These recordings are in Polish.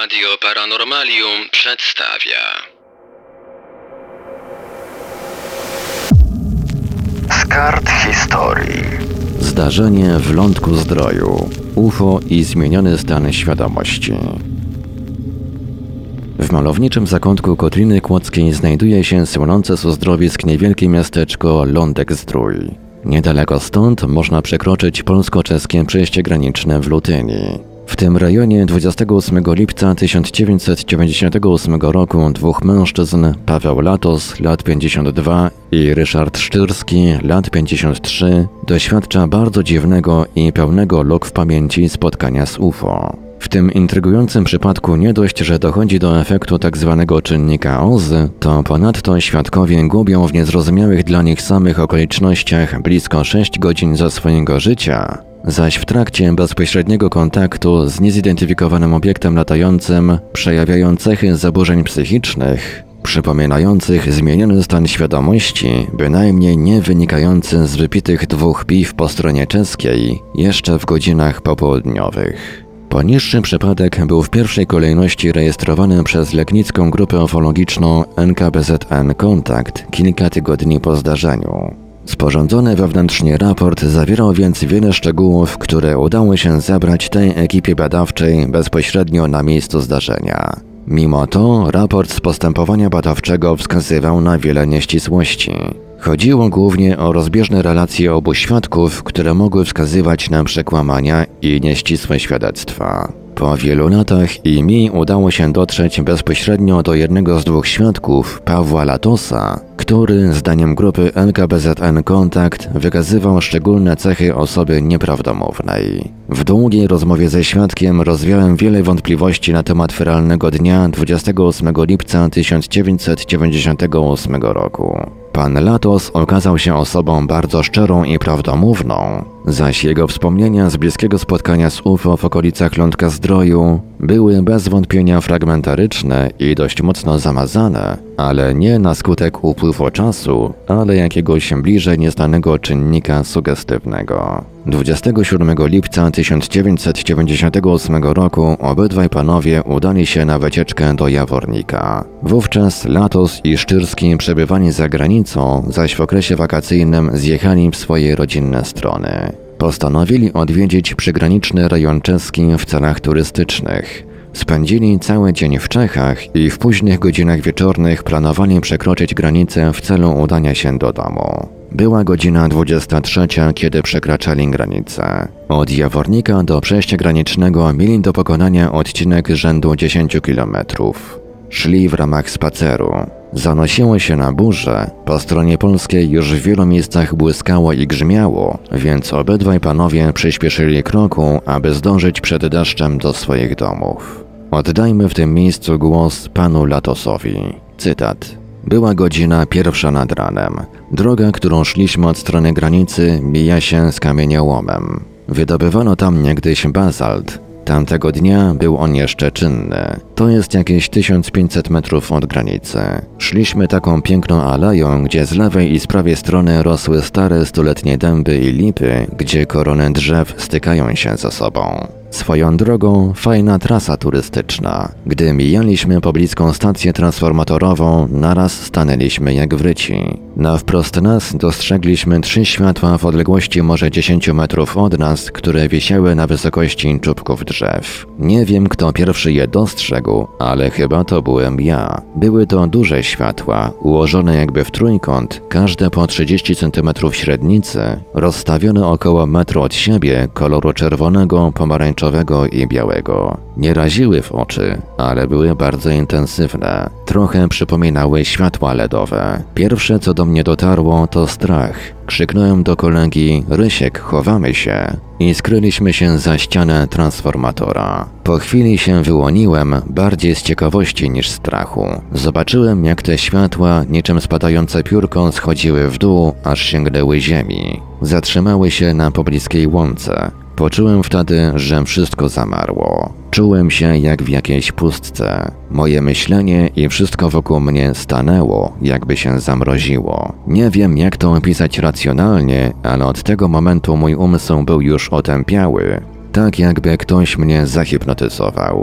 Radio Paranormalium przedstawia. Z kart historii. Zdarzenie w Lądku-Zdroju. UFO i zmieniony stan świadomości. W malowniczym zakątku Kotliny Kłodzkiej znajduje się słynące z uzdrowisk niewielkie miasteczko Lądek-Zdrój. Niedaleko stąd można przekroczyć polsko-czeskie przejście graniczne w Lutyni. W tym rejonie 28 lipca 1998 roku dwóch mężczyzn, Paweł Latos, lat 52 i Ryszard Szczyrski, lat 53, doświadcza bardzo dziwnego i pełnego luk w pamięci spotkania z UFO. W tym intrygującym przypadku nie dość, że dochodzi do efektu tzw. czynnika OZ, to ponadto świadkowie gubią w niezrozumiałych dla nich samych okolicznościach blisko 6 godzin ze swojego życia, zaś w trakcie bezpośredniego kontaktu z niezidentyfikowanym obiektem latającym przejawiają cechy zaburzeń psychicznych, przypominających zmieniony stan świadomości, bynajmniej nie wynikający z wypitych dwóch piw po stronie czeskiej, jeszcze w godzinach popołudniowych. Poniższy przypadek był w pierwszej kolejności rejestrowany przez Legnicką Grupę Ufologiczną NKBZN Kontakt kilka tygodni po zdarzeniu. Sporządzony wewnętrznie raport zawierał więc wiele szczegółów, które udało się zebrać tej ekipie badawczej bezpośrednio na miejscu zdarzenia. Mimo to raport z postępowania badawczego wskazywał na wiele nieścisłości. Chodziło głównie o rozbieżne relacje obu świadków, które mogły wskazywać na przekłamania i nieścisłe świadectwa. Po wielu latach i mi udało się dotrzeć bezpośrednio do jednego z dwóch świadków, Pawła Latosa, który, zdaniem grupy NKBZN Kontakt, wykazywał szczególne cechy osoby nieprawdomównej. W długiej rozmowie ze świadkiem rozwiałem wiele wątpliwości na temat feralnego dnia 28 lipca 1998 roku. Pan Latos okazał się osobą bardzo szczerą i prawdomówną, zaś jego wspomnienia z bliskiego spotkania z UFO w okolicach Lądka-Zdroju były bez wątpienia fragmentaryczne i dość mocno zamazane, ale nie na skutek upływu czasu, ale jakiegoś bliżej nieznanego czynnika sugestywnego. 27 lipca 1998 roku obydwaj panowie udali się na wycieczkę do Jawornika. Wówczas Latos i Szczyrski przebywali za granicą, zaś w okresie wakacyjnym zjechali w swoje rodzinne strony. Postanowili odwiedzić przygraniczny rejon czeski w celach turystycznych. Spędzili cały dzień w Czechach i w późnych godzinach wieczornych planowali przekroczyć granicę w celu udania się do domu. Była godzina 23, kiedy przekraczali granicę. Od Jawornika do przejścia granicznego mieli do pokonania odcinek rzędu 10 km. Szli w ramach spaceru. Zanosiło się na burzę, po stronie polskiej już w wielu miejscach błyskało i grzmiało, więc obydwaj panowie przyspieszyli kroku, aby zdążyć przed deszczem do swoich domów. Oddajmy w tym miejscu głos panu Latosowi. Cytat. Była godzina 1 nad ranem. Droga, którą szliśmy od strony granicy, mija się z kamieniołomem. Wydobywano tam niegdyś bazalt. Tamtego dnia był on jeszcze czynny. To jest jakieś 1500 metrów od granicy. Szliśmy taką piękną aleją, gdzie z lewej i z prawej strony rosły stare stuletnie dęby i lipy, gdzie korony drzew stykają się ze sobą. Swoją drogą fajna trasa turystyczna. Gdy mijaliśmy pobliską stację transformatorową, naraz stanęliśmy jak wryci. Na wprost nas dostrzegliśmy 3 światła w odległości może 10 metrów od nas, które wisiały na wysokości czubków drzew. Nie wiem, kto pierwszy je dostrzegł, ale chyba to byłem ja. Były to duże światła, ułożone jakby w trójkąt, każde po 30 cm średnicy, rozstawione około metru od siebie, koloru czerwonego, pomarańczowego i białego. Nie raziły w oczy, ale były bardzo intensywne. Trochę przypominały światła LEDowe. Pierwsze, co do mnie dotarło, to strach. Krzyknąłem do kolegi: Rysiek, chowamy się. I skryliśmy się za ścianę transformatora. Po chwili się wyłoniłem, bardziej z ciekawości niż strachu. Zobaczyłem, jak te światła, niczym spadające piórko, schodziły w dół, aż sięgnęły ziemi. Zatrzymały się na pobliskiej łące. Poczułem wtedy, że wszystko zamarło. Czułem się jak w jakiejś pustce. Moje myślenie i wszystko wokół mnie stanęło, jakby się zamroziło. Nie wiem, jak to opisać racjonalnie, ale od tego momentu mój umysł był już otępiały. Tak jakby ktoś mnie zahipnotyzował.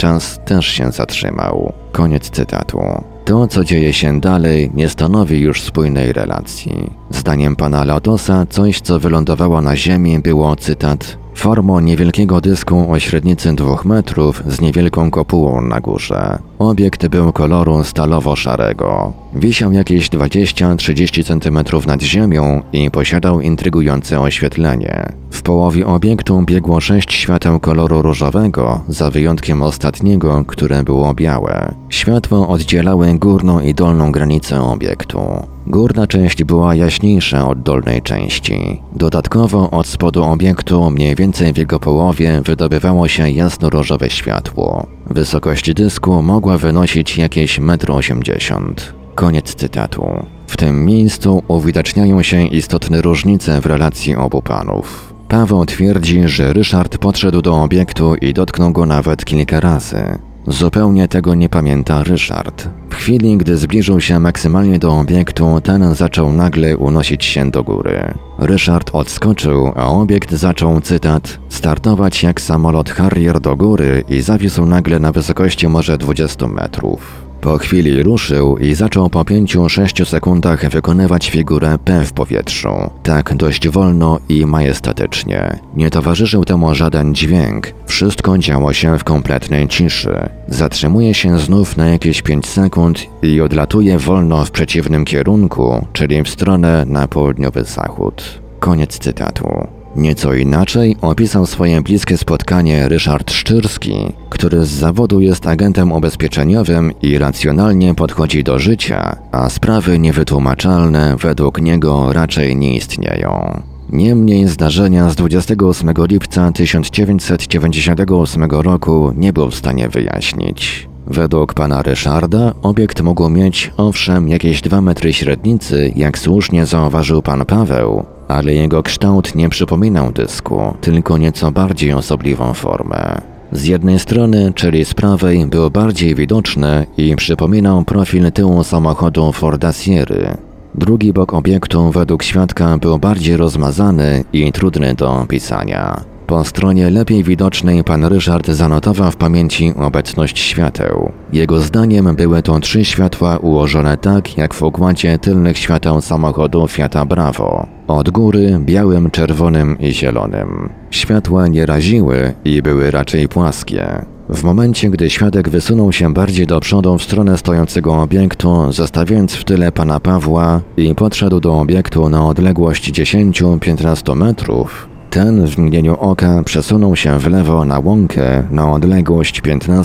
czas też się zatrzymał. Koniec cytatu. To, co dzieje się dalej, nie stanowi już spójnej relacji. Zdaniem pana Latosa, coś, co wylądowało na ziemi, było, cytat, formą niewielkiego dysku o średnicy 2 metrów z niewielką kopułą na górze. Obiekt był koloru stalowo-szarego. Wisiał jakieś 20-30 cm nad ziemią i posiadał intrygujące oświetlenie. W połowie obiektu biegło 6 świateł koloru różowego, za wyjątkiem ostatniego, które było białe. Światło oddzielały górną i dolną granicę obiektu. Górna część była jaśniejsza od dolnej części. Dodatkowo od spodu obiektu, mniej więcej w jego połowie, wydobywało się jasno-różowe światło. Wysokość dysku mogła wynosić jakieś 1,80 m. Koniec cytatu. W tym miejscu uwidaczniają się istotne różnice w relacji obu panów. Paweł twierdzi, że Ryszard podszedł do obiektu i dotknął go nawet kilka razy. Zupełnie tego nie pamięta Ryszard. W chwili, gdy zbliżył się maksymalnie do obiektu, ten zaczął nagle unosić się do góry. Ryszard odskoczył, a obiekt zaczął, cytat, startować jak samolot Harrier do góry i zawisł nagle na wysokości może 20 metrów. Po chwili ruszył i zaczął po 5-6 sekundach wykonywać figurę P w powietrzu. Tak dość wolno i majestatycznie. Nie towarzyszył temu żaden dźwięk. Wszystko działo się w kompletnej ciszy. Zatrzymuje się znów na jakieś 5 sekund i odlatuje wolno w przeciwnym kierunku, czyli w stronę na południowy zachód. Koniec cytatu. Nieco inaczej opisał swoje bliskie spotkanie Ryszard Szczyrski, który z zawodu jest agentem ubezpieczeniowym i racjonalnie podchodzi do życia, a sprawy niewytłumaczalne według niego raczej nie istnieją. Niemniej zdarzenia z 28 lipca 1998 roku nie był w stanie wyjaśnić. Według pana Ryszarda obiekt mógł mieć, owszem, jakieś 2 metry średnicy, jak słusznie zauważył pan Paweł, ale jego kształt nie przypominał dysku, tylko nieco bardziej osobliwą formę. Z jednej strony, czyli z prawej, był bardziej widoczny i przypominał profil tyłu samochodu Forda Sierry. Drugi bok obiektu według świadka był bardziej rozmazany i trudny do opisania. Po stronie lepiej widocznej pan Ryszard zanotował w pamięci obecność świateł. Jego zdaniem były to 3 światła ułożone tak, jak w układzie tylnych świateł samochodu Fiata Bravo. Od góry białym, czerwonym i zielonym. Światła nie raziły i były raczej płaskie. W momencie, gdy świadek wysunął się bardziej do przodu w stronę stojącego obiektu, zostawiając w tyle pana Pawła i podszedł do obiektu na odległość 10-15 metrów, ten w mgnieniu oka przesunął się w lewo na łąkę na odległość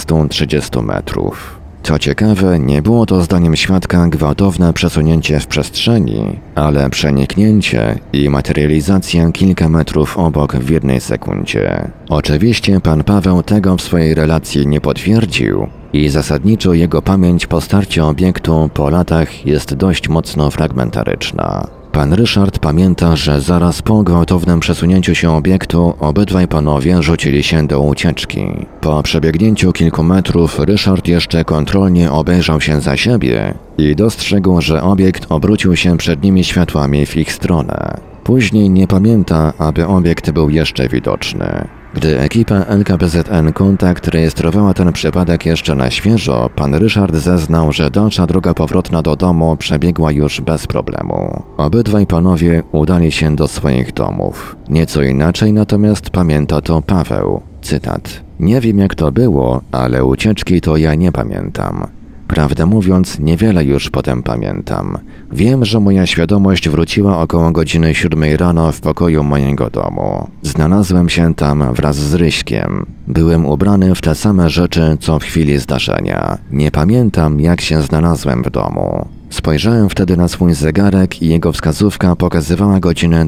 15-30 metrów. Co ciekawe, nie było to zdaniem świadka gwałtowne przesunięcie w przestrzeni, ale przeniknięcie i materializacja kilka metrów obok w jednej sekundzie. Oczywiście pan Paweł tego w swojej relacji nie potwierdził i zasadniczo jego pamięć po starcie obiektu po latach jest dość mocno fragmentaryczna. Pan Ryszard pamięta, że zaraz po gwałtownym przesunięciu się obiektu obydwaj panowie rzucili się do ucieczki. Po przebiegnięciu kilku metrów Ryszard jeszcze kontrolnie obejrzał się za siebie i dostrzegł, że obiekt obrócił się przednimi światłami w ich stronę. Później nie pamięta, aby obiekt był jeszcze widoczny. Gdy ekipa LKBZN Kontakt rejestrowała ten przypadek jeszcze na świeżo, pan Ryszard zeznał, że dalsza droga powrotna do domu przebiegła już bez problemu. Obydwaj panowie udali się do swoich domów. Nieco inaczej natomiast pamięta to Paweł. Cytat. Nie wiem jak to było, ale ucieczki to ja nie pamiętam. Prawdę mówiąc, niewiele już potem pamiętam. Wiem, że moja świadomość wróciła około godziny 7 rano w pokoju mojego domu. Znalazłem się tam wraz z Ryśkiem. Byłem ubrany w te same rzeczy, co w chwili zdarzenia. Nie pamiętam, jak się znalazłem w domu. Spojrzałem wtedy na swój zegarek i jego wskazówka pokazywała godzinę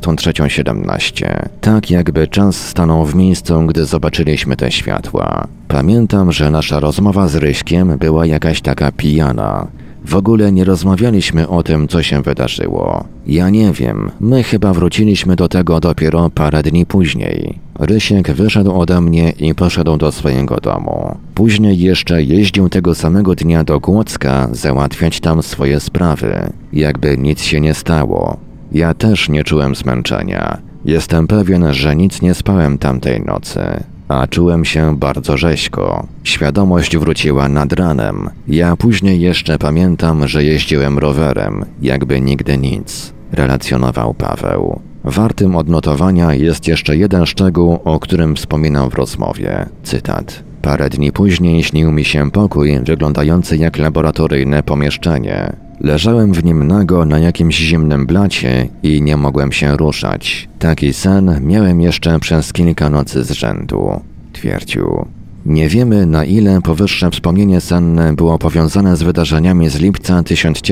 23:17. Tak jakby czas stanął w miejscu, gdy zobaczyliśmy te światła. Pamiętam, że nasza rozmowa z Ryśkiem była jakaś taka pijana. W ogóle nie rozmawialiśmy o tym, co się wydarzyło. Ja nie wiem, my chyba wróciliśmy do tego dopiero parę dni później. Rysiek wyszedł ode mnie i poszedł do swojego domu. Później jeszcze jeździł tego samego dnia do Głocka załatwiać tam swoje sprawy. Jakby nic się nie stało. Ja też nie czułem zmęczenia. Jestem pewien, że nic nie spałem tamtej nocy. a czułem się bardzo rzeźko. Świadomość wróciła nad ranem. Ja później jeszcze pamiętam, że jeździłem rowerem, jakby nigdy nic, relacjonował Paweł. Wartym odnotowania jest jeszcze jeden szczegół, o którym wspominał w rozmowie. Cytat. Parę dni później śnił mi się pokój wyglądający jak laboratoryjne pomieszczenie. Leżałem w nim nago na jakimś zimnym blacie i nie mogłem się ruszać. Taki sen miałem jeszcze przez kilka nocy z rzędu, twierdził. Nie wiemy, na ile powyższe wspomnienie senne było powiązane z wydarzeniami z lipca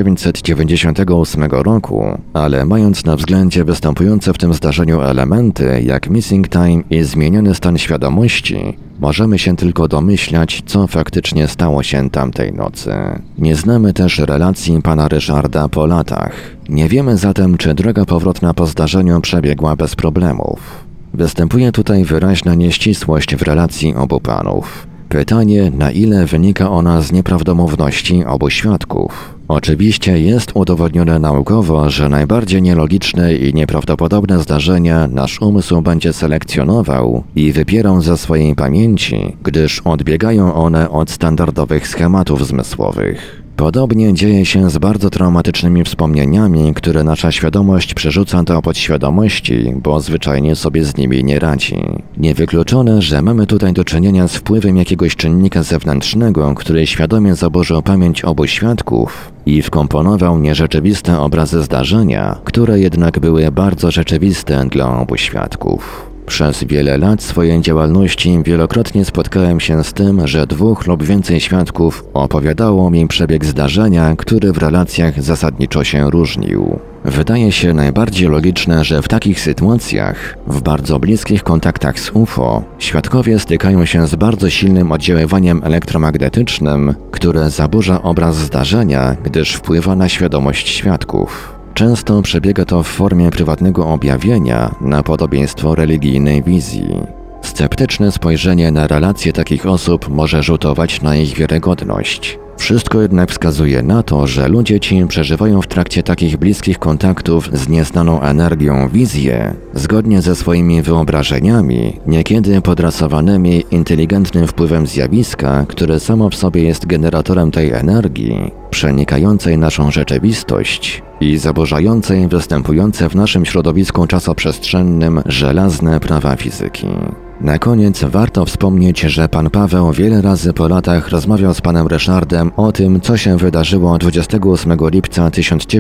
1998 roku, ale mając na względzie występujące w tym zdarzeniu elementy jak missing time i zmieniony stan świadomości, możemy się tylko domyślać, co faktycznie stało się tamtej nocy. Nie znamy też relacji pana Ryszarda po latach. Nie wiemy zatem, czy droga powrotna po zdarzeniu przebiegła bez problemów. Występuje tutaj wyraźna nieścisłość w relacji obu panów. Pytanie, na ile wynika ona z nieprawdomówności obu świadków. Oczywiście jest udowodnione naukowo, że najbardziej nielogiczne i nieprawdopodobne zdarzenia nasz umysł będzie selekcjonował i wypierał ze swojej pamięci, gdyż odbiegają one od standardowych schematów zmysłowych. Podobnie dzieje się z bardzo traumatycznymi wspomnieniami, które nasza świadomość przerzuca do podświadomości, bo zwyczajnie sobie z nimi nie radzi. Niewykluczone, że mamy tutaj do czynienia z wpływem jakiegoś czynnika zewnętrznego, który świadomie zaburzył pamięć obu świadków i wkomponował nierzeczywiste obrazy zdarzenia, które jednak były bardzo rzeczywiste dla obu świadków. Przez wiele lat swojej działalności wielokrotnie spotkałem się z tym, że 2 lub więcej świadków opowiadało mi przebieg zdarzenia, który w relacjach zasadniczo się różnił. Wydaje się najbardziej logiczne, że w takich sytuacjach, w bardzo bliskich kontaktach z UFO, świadkowie stykają się z bardzo silnym oddziaływaniem elektromagnetycznym, które zaburza obraz zdarzenia, gdyż wpływa na świadomość świadków. Często przebiega to w formie prywatnego objawienia na podobieństwo religijnej wizji. Sceptyczne spojrzenie na relacje takich osób może rzutować na ich wiarygodność. Wszystko jednak wskazuje na to, że ludzie ci przeżywają w trakcie takich bliskich kontaktów z nieznaną energią wizję, zgodnie ze swoimi wyobrażeniami, niekiedy podrasowanymi inteligentnym wpływem zjawiska, które samo w sobie jest generatorem tej energii, przenikającej naszą rzeczywistość i zaburzającej występujące w naszym środowisku czasoprzestrzennym żelazne prawa fizyki. Na koniec warto wspomnieć, że pan Paweł wiele razy po latach rozmawiał z panem Ryszardem o tym, co się wydarzyło 28 lipca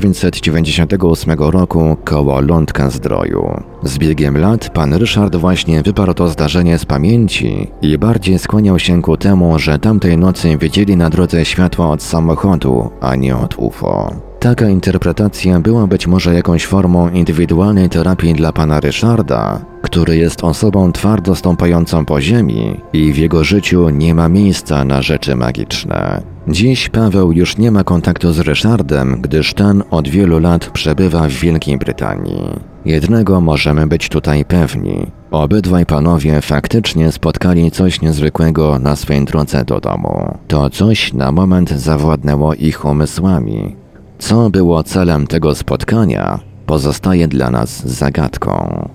1998 roku koło Lądka-Zdroju. Z biegiem lat pan Ryszard właśnie wyparł to zdarzenie z pamięci i bardziej skłaniał się ku temu, że tamtej nocy widzieli na drodze światła od samochodu, a nie od UFO. Taka interpretacja była być może jakąś formą indywidualnej terapii dla pana Ryszarda, który jest osobą twardo stąpającą po ziemi i w jego życiu nie ma miejsca na rzeczy magiczne. Dziś Paweł już nie ma kontaktu z Ryszardem, gdyż ten od wielu lat przebywa w Wielkiej Brytanii. Jednego możemy być tutaj pewni. Obydwaj panowie faktycznie spotkali coś niezwykłego na swej drodze do domu. To coś na moment zawładnęło ich umysłami. Co było celem tego spotkania, pozostaje dla nas zagadką.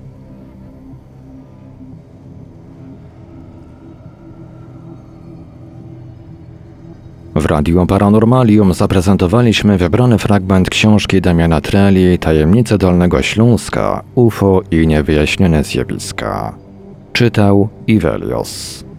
W Radiu Paranormalium zaprezentowaliśmy wybrany fragment książki Damiana Treli Tajemnice Dolnego Śląska, UFO i niewyjaśnione zjawiska. Czytał Ivelios.